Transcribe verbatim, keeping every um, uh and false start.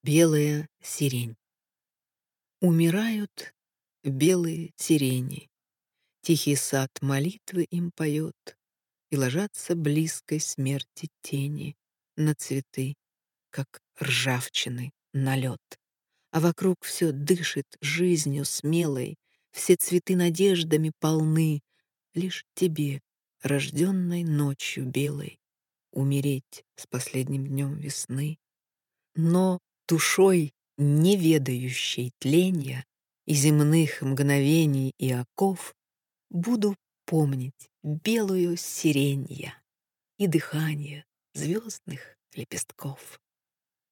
Белая сирень. Умирают белые сирени, Тихий сад молитвы им поет, И ложатся близкой смерти тени На цветы, как ржавчины налет. А вокруг все дышит жизнью смелой, Все цветы надеждами полны. Лишь тебе, рожденной ночью белой, Умереть с последним днем весны. Но душой, не ведающей тленья И земных мгновений и оков, Буду помнить белую сирень я И дыхание звездных лепестков.